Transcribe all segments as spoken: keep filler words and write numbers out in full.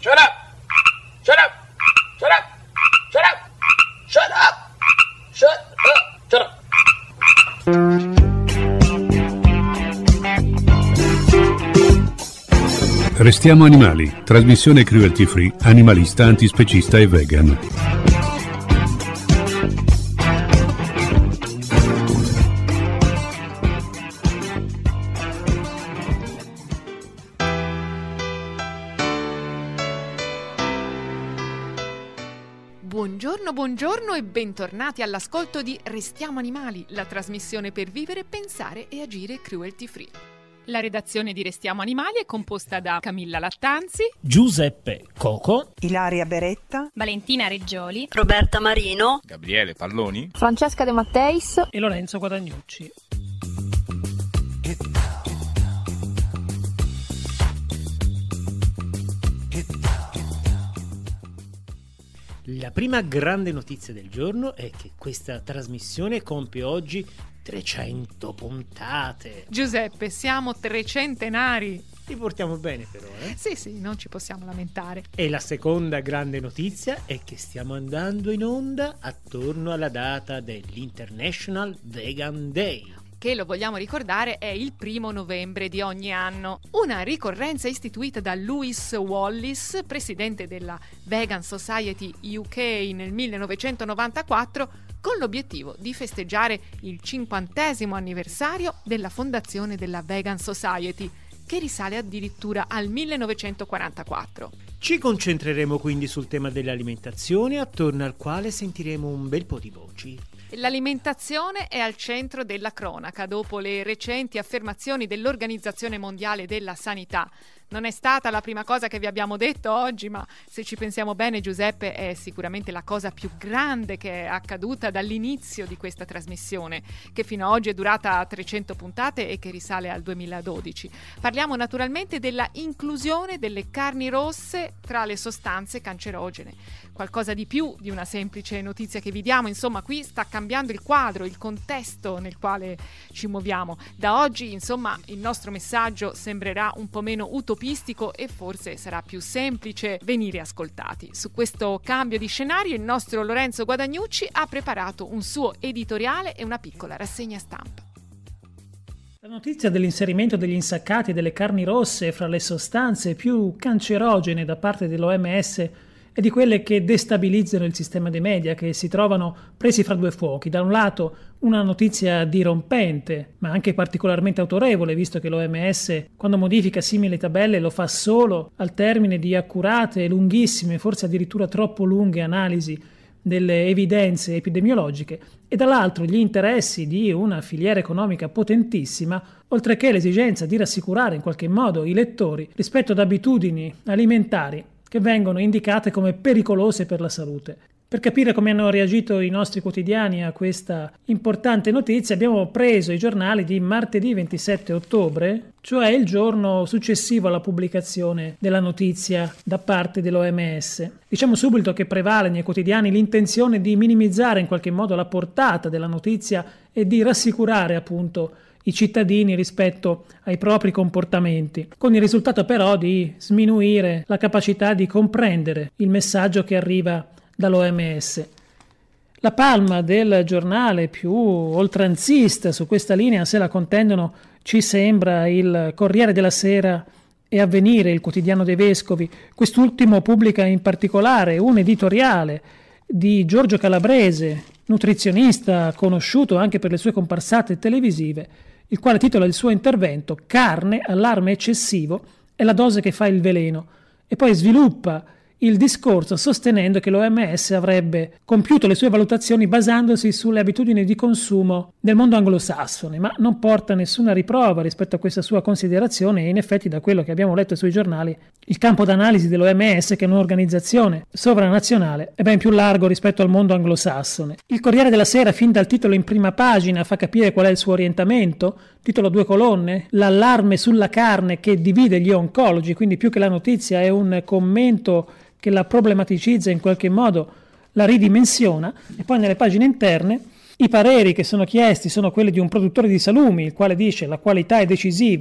Shut up! Shut up! Shut up! Shut up! Shut up! Shut up! Shut up! Restiamo animali, trasmissione cruelty free, animalista, antispecista e vegan. Buongiorno, buongiorno e bentornati all'ascolto di Restiamo Animali, la trasmissione per vivere, pensare e agire cruelty free. La redazione di Restiamo Animali è composta da Camilla Lattanzi, Giuseppe Coco, Ilaria Beretta, Valentina Reggioli, Roberta Marino, Gabriele Palloni, Francesca De Matteis e Lorenzo Guadagnucci. La prima grande notizia del giorno è che questa trasmissione compie oggi trecento puntate. Giuseppe, siamo trecentenari. Li portiamo bene però, eh? Sì, sì, non ci possiamo lamentare. E la seconda grande notizia è che stiamo andando in onda attorno alla data dell'International Vegan Day, che, lo vogliamo ricordare, è il primo novembre di ogni anno. Una ricorrenza istituita da Lewis Wallis, presidente della Vegan Society U K nel millenovecentonovantaquattro, con l'obiettivo di festeggiare il cinquantesimo anniversario della fondazione della Vegan Society, che risale addirittura al millenovecentoquarantaquattro. Ci concentreremo quindi sul tema dell'alimentazione, attorno al quale sentiremo un bel po' di voci. L'alimentazione è al centro della cronaca dopo le recenti affermazioni dell'Organizzazione Mondiale della Sanità. Non è stata la prima cosa che vi abbiamo detto oggi, ma se ci pensiamo bene, Giuseppe, è sicuramente la cosa più grande che è accaduta dall'inizio di questa trasmissione, che fino ad oggi è durata trecento puntate e che risale al duemiladodici. Parliamo naturalmente della inclusione delle carni rosse tra le sostanze cancerogene. Qualcosa di più di una semplice notizia che vi diamo, insomma, qui sta cambiando il quadro, il contesto nel quale ci muoviamo. Da oggi, insomma, il nostro messaggio sembrerà un po' meno utopistico e forse sarà più semplice venire ascoltati. Su questo cambio di scenario il nostro Lorenzo Guadagnucci ha preparato un suo editoriale e una piccola rassegna stampa. La notizia dell'inserimento degli insaccati e delle carni rosse fra le sostanze più cancerogene da parte dell'O M S e di quelle che destabilizzano il sistema dei media, che si trovano presi fra due fuochi. Da un lato una notizia dirompente, ma anche particolarmente autorevole, visto che l'O M S, quando modifica simili tabelle, lo fa solo al termine di accurate e lunghissime, forse addirittura troppo lunghe analisi delle evidenze epidemiologiche, e dall'altro gli interessi di una filiera economica potentissima, oltre che l'esigenza di rassicurare in qualche modo i lettori rispetto ad abitudini alimentari che vengono indicate come pericolose per la salute. Per capire come hanno reagito i nostri quotidiani a questa importante notizia abbiamo preso i giornali di martedì ventisette ottobre, cioè il giorno successivo alla pubblicazione della notizia da parte dell'O M S. Diciamo subito che prevale nei quotidiani l'intenzione di minimizzare in qualche modo la portata della notizia e di rassicurare appunto i cittadini rispetto ai propri comportamenti, con il risultato però di sminuire la capacità di comprendere il messaggio che arriva dall'O M S. La palma del giornale più oltranzista su questa linea se la contendono, ci sembra, il Corriere della Sera e Avvenire, il quotidiano dei Vescovi. Quest'ultimo pubblica in particolare un editoriale di Giorgio Calabrese, nutrizionista conosciuto anche per le sue comparsate televisive, il quale titola il suo intervento "Carne, allarme eccessivo, è la dose che fa il veleno", e poi sviluppa il discorso sostenendo che l'O M S avrebbe compiuto le sue valutazioni basandosi sulle abitudini di consumo del mondo anglosassone, ma non porta nessuna riprova rispetto a questa sua considerazione e in effetti da quello che abbiamo letto sui giornali il campo d'analisi dell'O M S, che è un'organizzazione sovranazionale, è ben più largo rispetto al mondo anglosassone. Il Corriere della Sera, fin dal titolo in prima pagina, fa capire qual è il suo orientamento, titolo a due colonne, l'allarme sulla carne che divide gli oncologi, quindi più che la notizia è un commento che la problematicizza, in qualche modo la ridimensiona, e poi nelle pagine interne i pareri che sono chiesti sono quelli di un produttore di salumi, il quale dice: la qualità è decisiva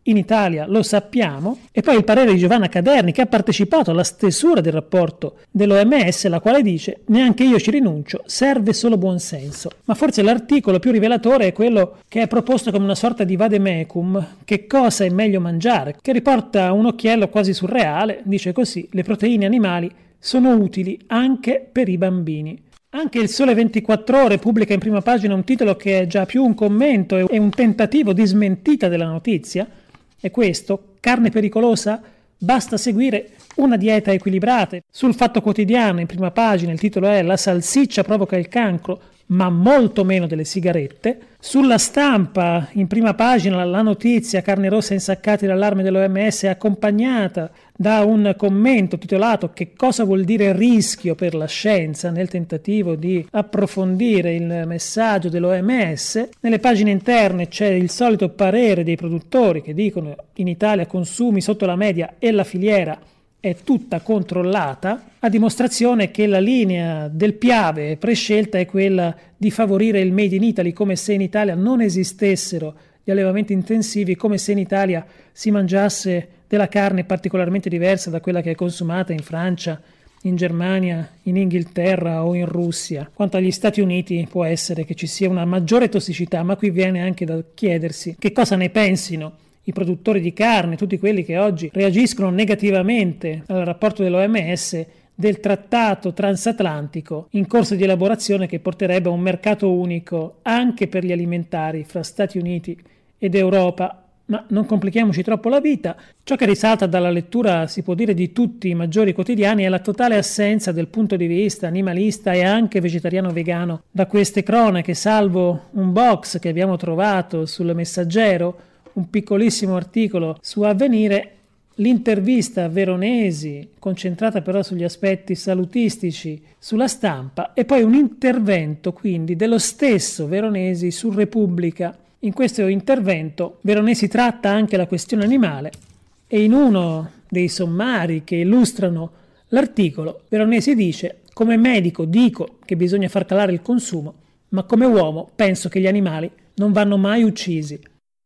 in Italia lo sappiamo, e poi il parere di Giovanna Caderni, che ha partecipato alla stesura del rapporto dell'O M S, la quale dice: neanche io ci rinuncio, serve solo buonsenso. Ma forse l'articolo più rivelatore è quello che è proposto come una sorta di vademecum, che cosa è meglio mangiare, che riporta un occhiello quasi surreale, dice così: le proteine animali sono utili anche per i bambini. Anche il Sole ventiquattro Ore pubblica in prima pagina un titolo che è già più un commento e un tentativo di smentita della notizia. È questo: carne pericolosa? Basta seguire una dieta equilibrata. Sul Fatto Quotidiano, in prima pagina, il titolo è: la salsiccia provoca il cancro, ma molto meno delle sigarette. Sulla Stampa, in prima pagina, la notizia: carne rossa insaccati, l'allarme dell'O M S, è accompagnata da un commento titolato "Che cosa vuol dire rischio per la scienza?", nel tentativo di approfondire il messaggio dell'O M S. Nelle pagine interne c'è il solito parere dei produttori che dicono: in Italia consumi sotto la media e la filiera è tutta controllata, a dimostrazione che la linea del Piave prescelta è quella di favorire il Made in Italy, come se in Italia non esistessero gli allevamenti intensivi, come se in Italia si mangiasse della carne particolarmente diversa da quella che è consumata in Francia, in Germania, in Inghilterra o in Russia. Quanto agli Stati Uniti, può essere che ci sia una maggiore tossicità, ma qui viene anche da chiedersi che cosa ne pensino i produttori di carne, tutti quelli che oggi reagiscono negativamente al rapporto dell'O M S del trattato transatlantico in corso di elaborazione, che porterebbe a un mercato unico anche per gli alimentari fra Stati Uniti ed Europa. Ma non complichiamoci troppo la vita. Ciò che risalta dalla lettura, si può dire, di tutti i maggiori quotidiani è la totale assenza del punto di vista animalista e anche vegetariano-vegano da queste cronache, salvo un box che abbiamo trovato sul Messaggero, un piccolissimo articolo su Avvenire, l'intervista a Veronesi, concentrata però sugli aspetti salutistici, sulla Stampa, e poi un intervento quindi dello stesso Veronesi su Repubblica. In questo intervento Veronesi tratta anche la questione animale e in uno dei sommari che illustrano l'articolo Veronesi dice: come medico dico che bisogna far calare il consumo, ma come uomo penso che gli animali non vanno mai uccisi.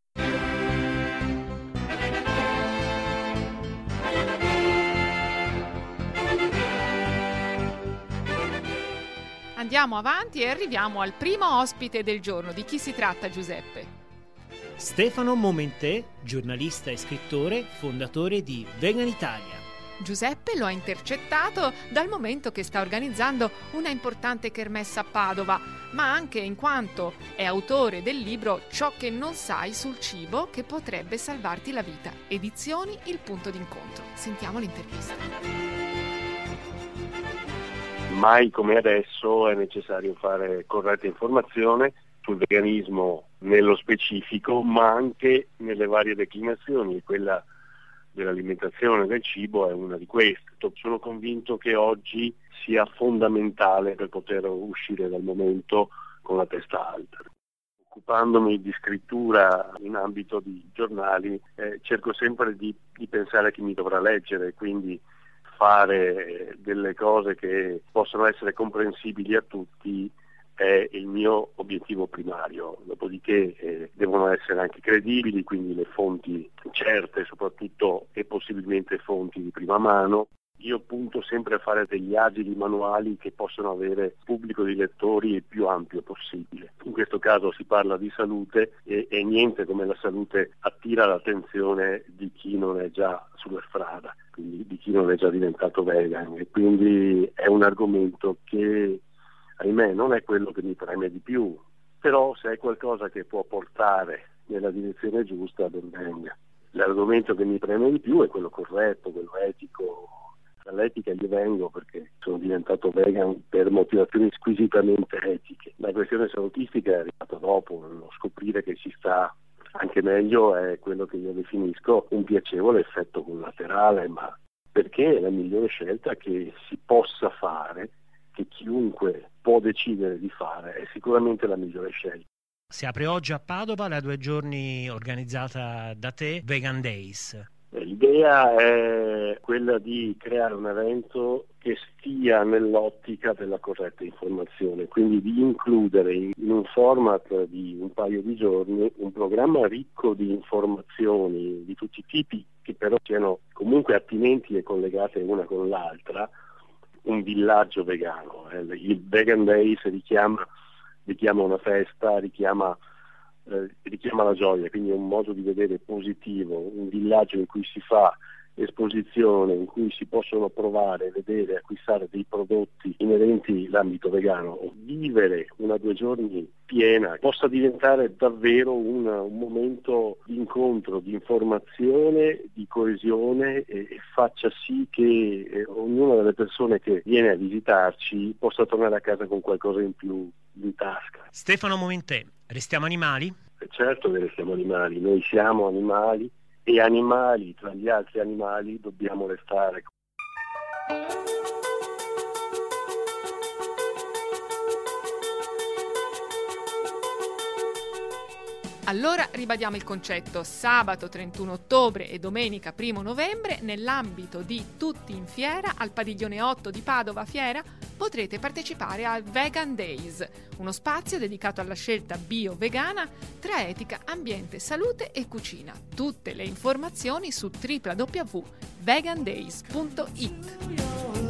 Andiamo avanti e arriviamo al primo ospite del giorno. Di chi si tratta, Giuseppe? Stefano Momentè, giornalista e scrittore, fondatore di Vegan Italia. Giuseppe lo ha intercettato dal momento che sta organizzando una importante kermesse a Padova, ma anche in quanto è autore del libro Ciò che non sai sul cibo che potrebbe salvarti la vita. Edizioni Il Punto d'Incontro. Sentiamo l'intervista. Mai come adesso è necessario fare corretta informazione sul veganismo nello specifico, ma anche nelle varie declinazioni. Quella dell'alimentazione del cibo è una di queste. Sono convinto che oggi sia fondamentale per poter uscire dal momento con la testa alta. Occupandomi di scrittura in ambito di giornali, eh, cerco sempre di, di pensare a chi mi dovrà leggere, quindi fare delle cose che possono essere comprensibili a tutti è il mio obiettivo primario. Dopodiché eh, devono essere anche credibili, quindi le fonti certe soprattutto, e possibilmente fonti di prima mano. Io punto sempre a fare degli agili manuali che possono avere pubblico di lettori il più ampio possibile. In questo caso si parla di salute e, e niente come la salute attira l'attenzione di chi non è già sulla strada, quindi di chi non è già diventato vegan, e quindi è un argomento che, ahimè, non è quello che mi preme di più, però se è qualcosa che può portare nella direzione giusta, ben venga. L'argomento che mi preme di più è quello corretto, quello etico. Dall'etica gli vengo perché sono diventato vegan per motivazioni squisitamente etiche. La questione salutistica è arrivata dopo, lo scoprire che si sta anche meglio è quello che io definisco un piacevole effetto collaterale, ma perché è la migliore scelta che si possa fare, che chiunque può decidere di fare, è sicuramente la migliore scelta. Si apre oggi a Padova, da due giorni organizzata da te, Vegan Days. L'idea è quella di creare un evento che stia nell'ottica della corretta informazione, quindi di includere in un format di un paio di giorni un programma ricco di informazioni di tutti i tipi, che però siano comunque attinenti e collegate una con l'altra, un villaggio vegano. Il Vegan Days richiama, richiama una festa, richiama Eh, richiama la gioia, quindi è un modo di vedere positivo, un villaggio in cui si fa esposizione, in cui si possono provare, vedere, acquistare dei prodotti inerenti all'ambito vegano. Vivere una due giorni piena possa diventare davvero un, un momento di incontro, di informazione, di coesione e, e faccia sì che eh, ognuna delle persone che viene a visitarci possa tornare a casa con qualcosa in più in tasca. Stefano Momentè, restiamo animali? E certo che restiamo animali, noi siamo animali e animali, tra gli altri animali, dobbiamo restare. Allora ribadiamo il concetto: sabato trentuno ottobre e domenica primo novembre, nell'ambito di Tutti in Fiera al padiglione otto di Padova Fiera, potrete partecipare al Vegan Days, uno spazio dedicato alla scelta bio-vegana tra etica, ambiente, salute e cucina. Tutte le informazioni su w w w punto vegan days punto i t.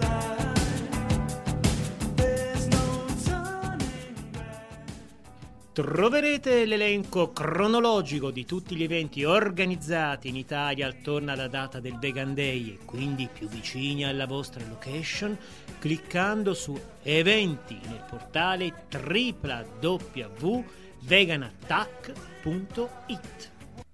Troverete l'elenco cronologico di tutti gli eventi organizzati in Italia attorno alla data del Vegan Day e quindi più vicini alla vostra location cliccando su eventi nel portale w w w punto vegan attack punto i t.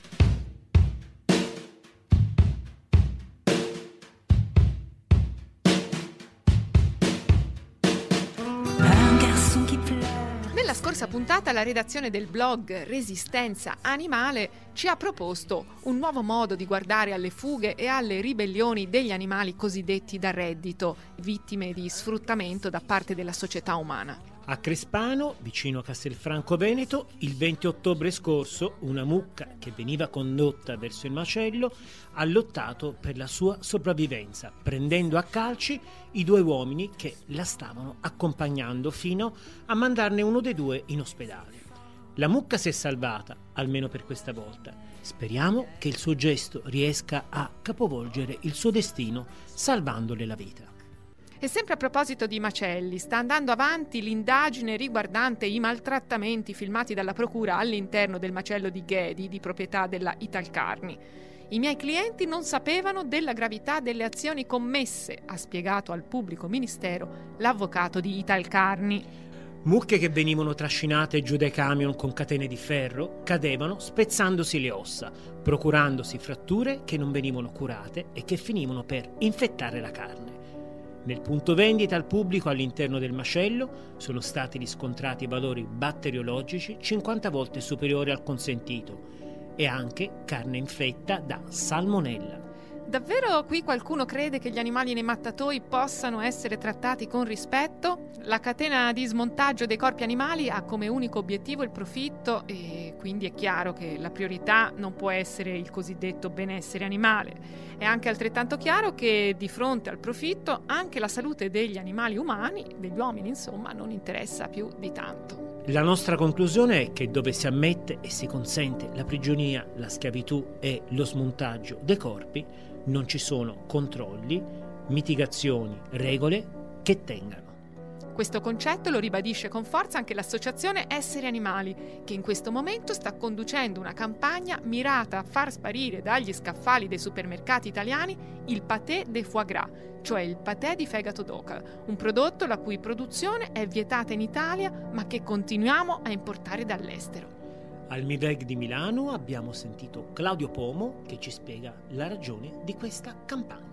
Nella scorsa puntata la redazione del blog Resistenza Animale ci ha proposto un nuovo modo di guardare alle fughe e alle ribellioni degli animali cosiddetti da reddito, vittime di sfruttamento da parte della società umana. A Crespano, vicino a Castelfranco Veneto, il venti ottobre scorso, una mucca che veniva condotta verso il macello ha lottato per la sua sopravvivenza, prendendo a calci i due uomini che la stavano accompagnando fino a mandarne uno dei due in ospedale. La mucca si è salvata, almeno per questa volta. Speriamo che il suo gesto riesca a capovolgere il suo destino, salvandole la vita. E sempre a proposito di macelli, sta andando avanti l'indagine riguardante i maltrattamenti filmati dalla procura all'interno del macello di Ghedi, di proprietà della Italcarni. I miei clienti non sapevano della gravità delle azioni commesse, ha spiegato al pubblico ministero l'avvocato di Italcarni. Mucche che venivano trascinate giù dai camion con catene di ferro cadevano spezzandosi le ossa, procurandosi fratture che non venivano curate e che finivano per infettare la carne. Nel punto vendita al pubblico all'interno del macello sono stati riscontrati valori batteriologici cinquanta volte superiori al consentito e anche carne infetta da salmonella. Davvero qui qualcuno crede che gli animali nei mattatoi possano essere trattati con rispetto? La catena di smontaggio dei corpi animali ha come unico obiettivo il profitto e quindi è chiaro che la priorità non può essere il cosiddetto benessere animale. È anche altrettanto chiaro che di fronte al profitto anche la salute degli animali umani, degli uomini insomma, non interessa più di tanto. La nostra conclusione è che dove si ammette e si consente la prigionia, la schiavitù e lo smontaggio dei corpi, non ci sono controlli, mitigazioni, regole che tengano. Questo concetto lo ribadisce con forza anche l'associazione Esseri Animali, che in questo momento sta conducendo una campagna mirata a far sparire dagli scaffali dei supermercati italiani il paté de foie gras, cioè il patè di fegato d'oca, un prodotto la cui produzione è vietata in Italia ma che continuiamo a importare dall'estero. Al MIVEG di Milano abbiamo sentito Claudio Pomo che ci spiega la ragione di questa campagna.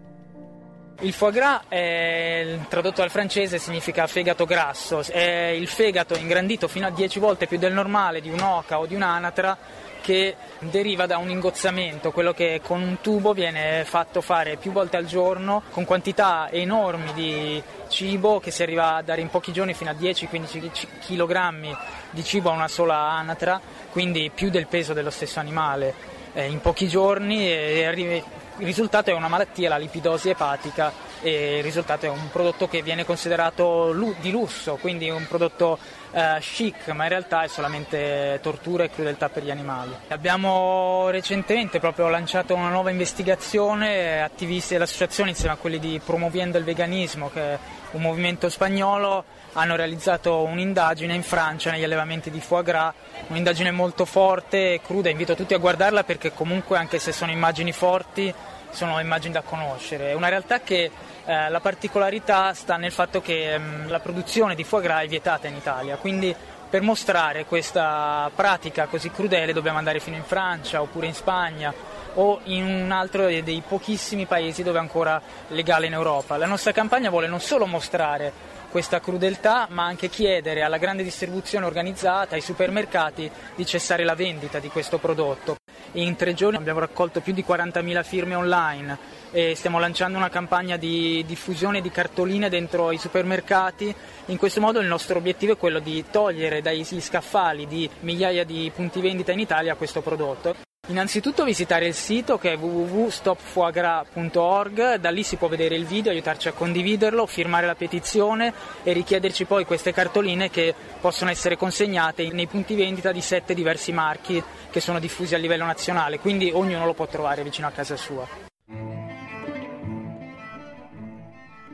Il foie gras, è, tradotto dal francese, significa fegato grasso. È il fegato ingrandito fino a dieci volte più del normale di un'oca o di un'anatra, che deriva da un ingozzamento, quello che con un tubo viene fatto fare più volte al giorno con quantità enormi di cibo, che si arriva a dare in pochi giorni fino a dieci quindici chilogrammi di cibo a una sola anatra, quindi più del peso dello stesso animale. eh, in pochi giorni e arrivi, il risultato è una malattia, la lipidosi epatica, e il risultato è un prodotto che viene considerato di lusso, quindi un prodotto eh, chic, ma in realtà è solamente tortura e crudeltà per gli animali. Abbiamo recentemente proprio lanciato una nuova investigazione, attivisti dell'associazione insieme a quelli di Promoviendo il Veganismo, che è un movimento spagnolo, hanno realizzato un'indagine in Francia negli allevamenti di foie gras, un'indagine molto forte e cruda, invito tutti a guardarla perché comunque anche se sono immagini forti sono immagini da conoscere. È una realtà che eh, la particolarità sta nel fatto che mh, la produzione di foie gras è vietata in Italia, quindi per mostrare questa pratica così crudele dobbiamo andare fino in Francia oppure in Spagna o in un altro dei pochissimi paesi dove è ancora legale in Europa. La nostra campagna vuole non solo mostrare questa crudeltà, ma anche chiedere alla grande distribuzione organizzata, ai supermercati, di cessare la vendita di questo prodotto. In tre giorni abbiamo raccolto più di quarantamila firme online e stiamo lanciando una campagna di diffusione di cartoline dentro i supermercati. In questo modo il nostro obiettivo è quello di togliere dagli scaffali di migliaia di punti vendita in Italia questo prodotto. Innanzitutto visitare il sito che è w w w punto stop foie gras punto org, da lì si può vedere il video, aiutarci a condividerlo, firmare la petizione e richiederci poi queste cartoline che possono essere consegnate nei punti vendita di sette diversi marchi che sono diffusi a livello nazionale, quindi ognuno lo può trovare vicino a casa sua.